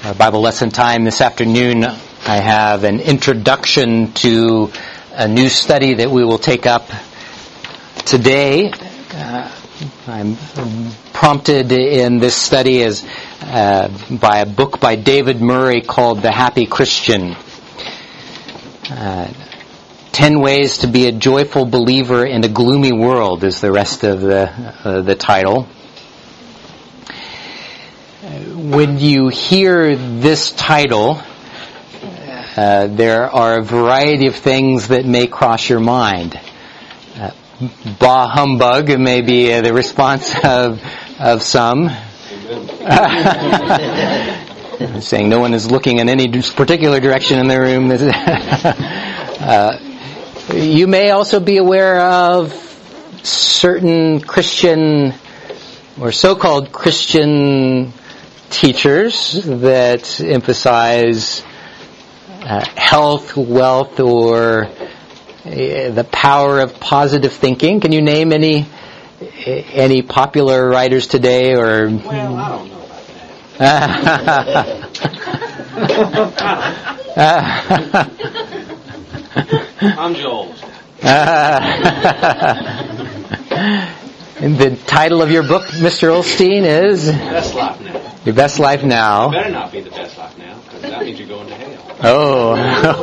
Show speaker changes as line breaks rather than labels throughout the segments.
Our Bible lesson time this afternoon, I have an introduction to a new study that we will take up today. I'm prompted in this study by a book by David Murray called The Happy Christian. 10 Ways to be a Joyful Believer in a Gloomy World is the rest of the title. When you hear this title, there are a variety of things that may cross your mind. Bah humbug may be the response of some. I'm saying no one is looking in any particular direction in the room. You may also be aware of certain Christian or so-called Christian teachers that emphasize health, wealth, or the power of positive thinking. Can you name any popular writers today? Or
well, I don't know about that. I'm Joel.
And the title of your book, Mr. Olstein, is
Best Life Now.
Your Best Life Now.
It better not be the best life now, because that means you're going to hell.
Oh.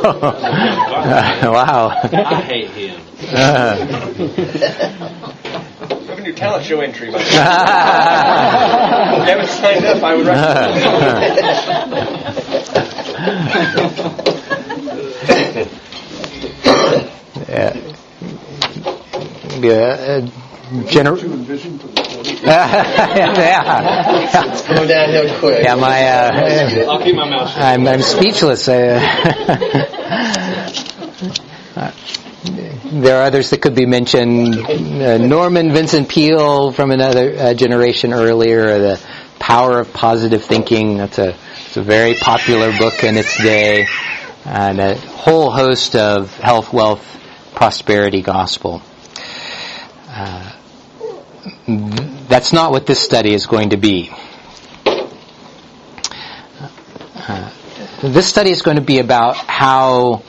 Wow.
I hate him.
Have a new talent show entry, by the way. If you haven't signed up, I would
recommend.
Yeah. It's going downhill quick.
Yeah,
I'll keep my mouth shut.
I'm speechless. There are others that could be mentioned. Norman Vincent Peale from another generation earlier. The Power of Positive Thinking. It's a very popular book in its day, and a whole host of health, wealth, prosperity gospel. That's not what this study is going to be. This study is going to be about how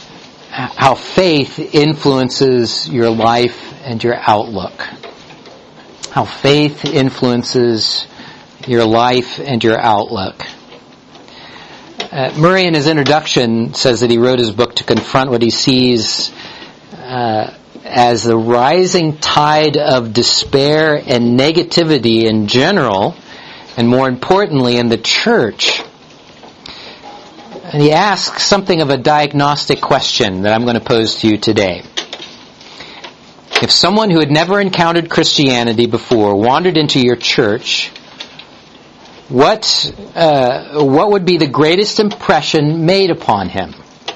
faith influences your life and your outlook. How faith influences your life and your outlook. Murray, in his introduction, says that he wrote his book to confront what he sees as the rising tide of despair and negativity in general, and more importantly in the church. And he asks something of a diagnostic question that I'm going to pose to you today. If someone who had never encountered Christianity before wandered into your church, what would be the greatest impression made upon him?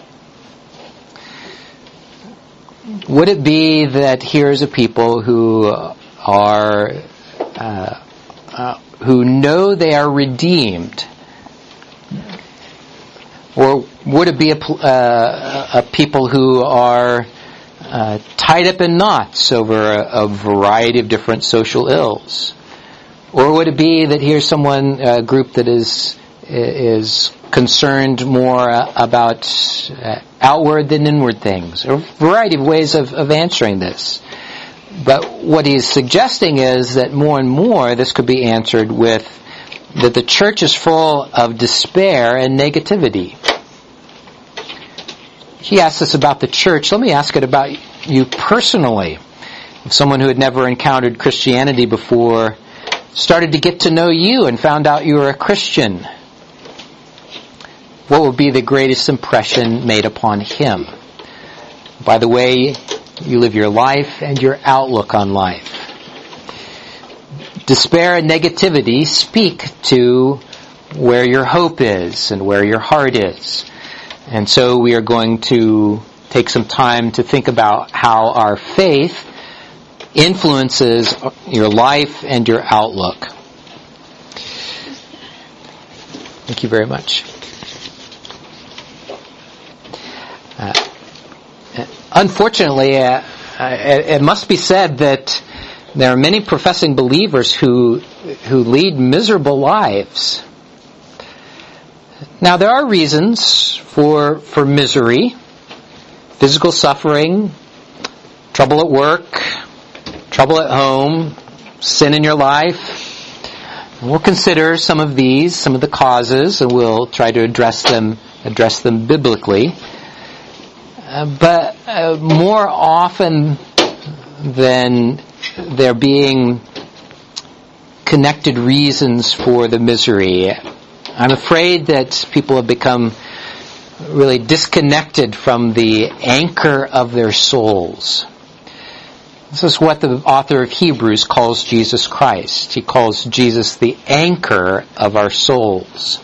Would it be that here's a people who are who know they are redeemed, or would it be a people who are tied up in knots over a variety of different social ills, or would it be that here's a group that is concerned more about outward than inward things? A variety of ways of answering this. But what he's suggesting is that more and more this could be answered with that the church is full of despair and negativity. He asked us about the church. Let me ask it about you personally. If someone who had never encountered Christianity before started to get to know you and found out you were a Christian, what would be the greatest impression made upon him? By the way you live your life and your outlook on life. Despair and negativity speak to where your hope is and where your heart is. And so we are going to take some time to think about how our faith influences your life and your outlook. Thank you very much. Unfortunately, it must be said that there are many professing believers who lead miserable lives. Now, there are reasons for misery, physical suffering, trouble at work, trouble at home, sin in your life. We'll consider some of these, some of the causes, and we'll try to address them biblically. But more often than there being connected reasons for the misery, I'm afraid that people have become really disconnected from the anchor of their souls. This is what the author of Hebrews calls Jesus Christ. He calls Jesus the anchor of our souls.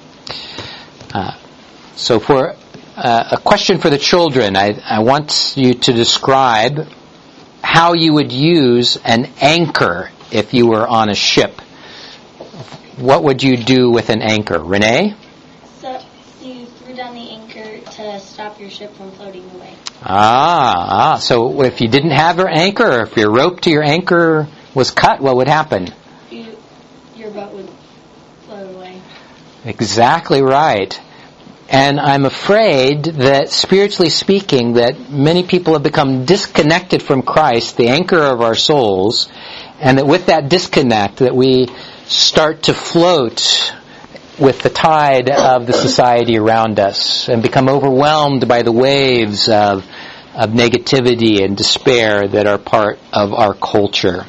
So for a question for the children, I want you to describe how you would use an anchor if you were on a ship. What would you do with an anchor? Renee?
So you threw down the anchor to stop your ship from floating away.
So if you didn't have your anchor, or if your rope to your anchor was cut, what would happen?
Your boat would float away.
Exactly right. And I'm afraid that, spiritually speaking, that many people have become disconnected from Christ, the anchor of our souls, and that with that disconnect, that we start to float with the tide of the society around us and become overwhelmed by the waves of negativity and despair that are part of our culture.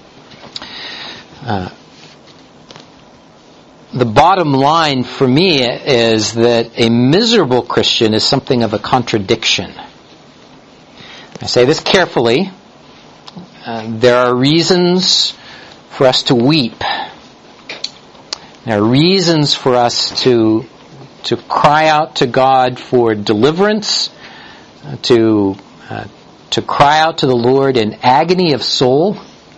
The bottom line for me is that a miserable Christian is something of a contradiction. I say this carefully. There are reasons for us to weep. There are reasons for us to cry out to God for deliverance, to cry out to the Lord in agony of soul,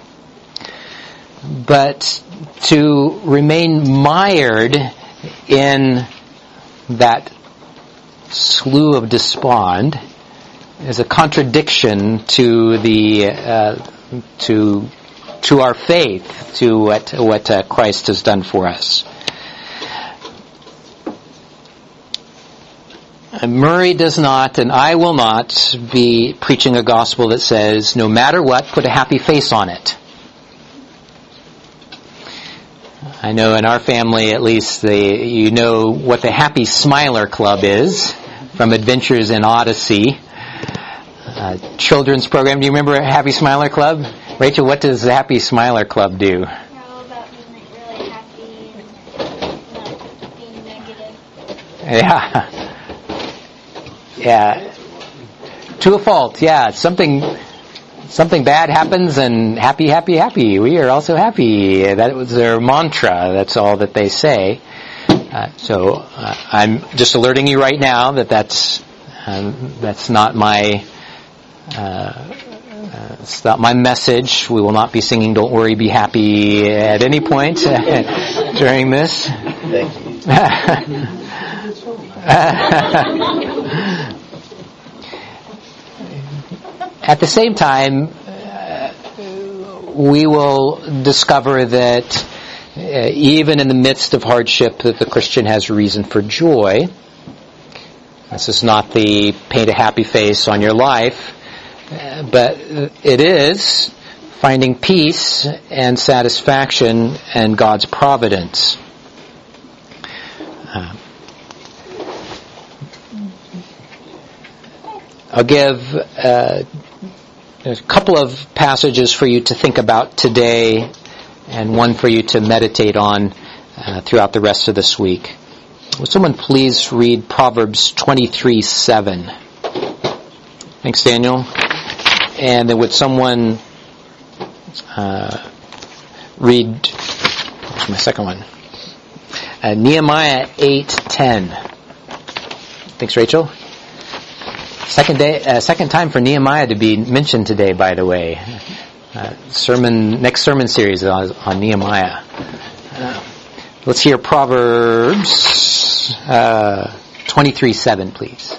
but to remain mired in that slough of despond is a contradiction to our faith, to what Christ has done for us. Murray does not, and I will not, be preaching a gospel that says, no matter what, put a happy face on it. I know in our family, at least, you know what the Happy Smiler Club is, from Adventures in Odyssey. Children's program. Do you remember Happy Smiler Club? Rachel, what does the Happy Smiler Club do?
All about being really happy and not being negative.
Yeah. To a fault, yeah. Something bad happens and happy, happy, happy. We are also happy. That was their mantra. That's all that they say. So I'm just alerting you right now that that's not my it's not my message. We will not be singing "Don't Worry, Be Happy" at any point during this.
Thank you.
At the same time, we will discover that even in the midst of hardship, that the Christian has reason for joy. This is not the paint a happy face on your life, but it is finding peace and satisfaction in God's providence. I'll give a couple of passages for you to think about today and one for you to meditate on throughout the rest of this week. Will someone please read Proverbs 23:7? Thanks, Daniel. And then would someone read, what's my second one? Nehemiah 8:10. Thanks, Rachel. Second time for Nehemiah to be mentioned today, by the way. Next sermon series on Nehemiah. Let's hear Proverbs 23:7, please.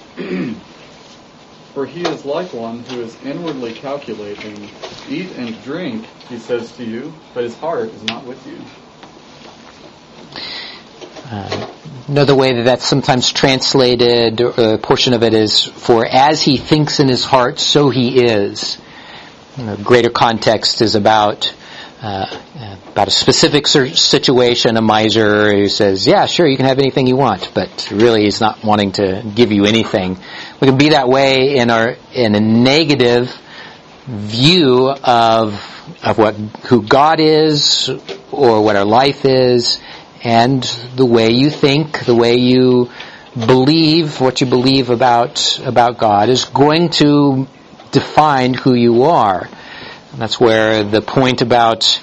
For he is like one who is inwardly calculating. Eat and drink, he says to you, but his heart is not with you.
Another way that's sometimes translated, a portion of it is, for as he thinks in his heart, so he is. Greater context is about a specific situation, a miser who says, yeah, sure, you can have anything you want, but really he's not wanting to give you anything. We can be that way in a negative view of who God is, or what our life is, and the way you think, the way you believe, what you believe about God is going to define who you are. And that's where the point about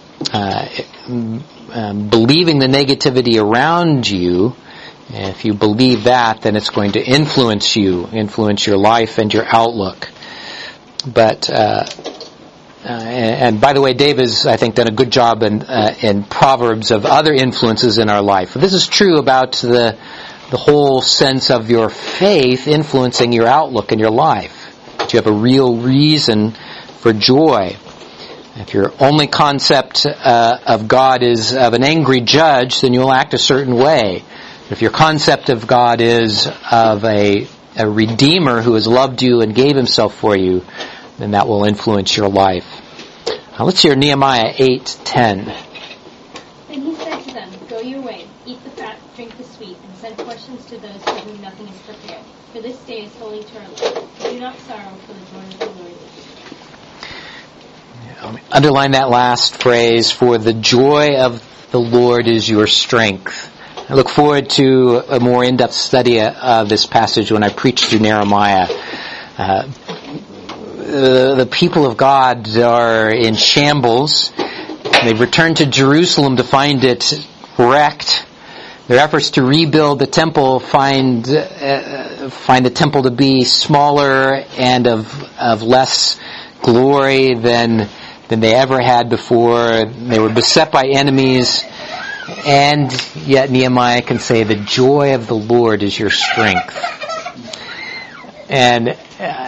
believing the negativity around you, if you believe that, then it's going to influence you, influence your life and your outlook. But and by the way, Dave has, I think, done a good job in Proverbs of other influences in our life. This is true about the whole sense of your faith influencing your outlook in your life. That you have a real reason for joy. If your only concept of God is of an angry judge, then you'll act a certain way. If your concept of God is of a redeemer who has loved you and gave himself for you, then that will influence your life. Now let's hear Nehemiah 8:10.
And he said to them, "Go your way, eat the fat, drink the sweet, and send portions to those for whom nothing is prepared. For this day is holy to our Lord. Do not sorrow, for the joy of the Lord is your strength."
Underline that last phrase, for the joy of the Lord is your strength. I look forward to a more in-depth study of this passage when I preach through Nehemiah. The people of God are in shambles. They've returned to Jerusalem to find it wrecked. Their efforts to rebuild the temple find the temple to be smaller and of less glory than they ever had before. They were beset by enemies, and yet Nehemiah can say, "The joy of the Lord is your strength." And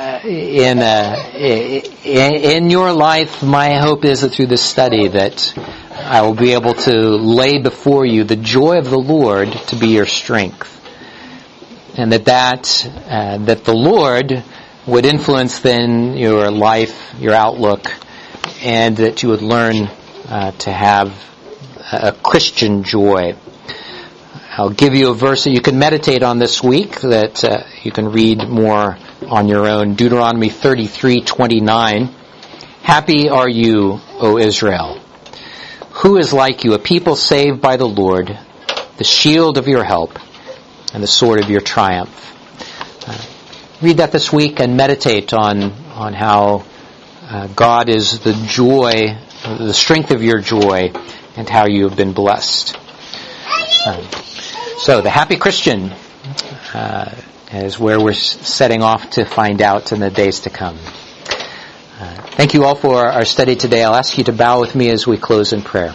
in your life, my hope is that through this study that I will be able to lay before you the joy of the Lord to be your strength, and that the Lord would influence then your life, your outlook, and that you would learn to have a Christian joy. I'll give you a verse that you can meditate on this week that you can read more on your own. Deuteronomy 33:29. Happy are you, O Israel. Who is like you, a people saved by the Lord, the shield of your help, and the sword of your triumph. Read that this week and meditate on how God is the joy, the strength of your joy, and how you have been blessed. So the happy Christian is where we're setting off to find out in the days to come. Thank you all for our study today. I'll ask you to bow with me as we close in prayer.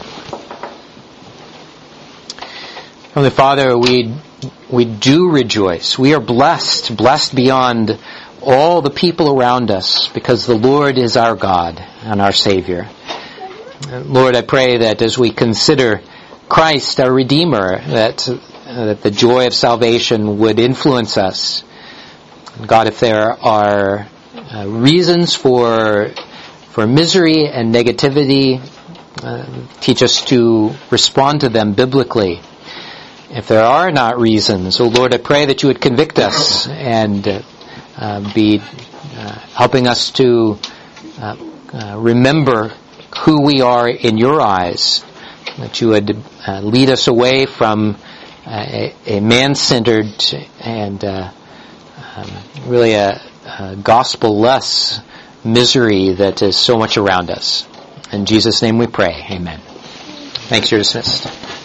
Heavenly Father, we do rejoice. We are blessed beyond all the people around us, because the Lord is our God and our Savior. Lord, I pray that as we consider Christ, our Redeemer, that the joy of salvation would influence us. God, if there are reasons for misery and negativity, teach us to respond to them biblically. If there are not reasons, oh Lord, I pray that you would convict us and be helping us to remember who we are in your eyes, that you would lead us away from a man-centered and really a gospel-less misery that is so much around us. In Jesus' name we pray. Amen. Thanks. You're dismissed.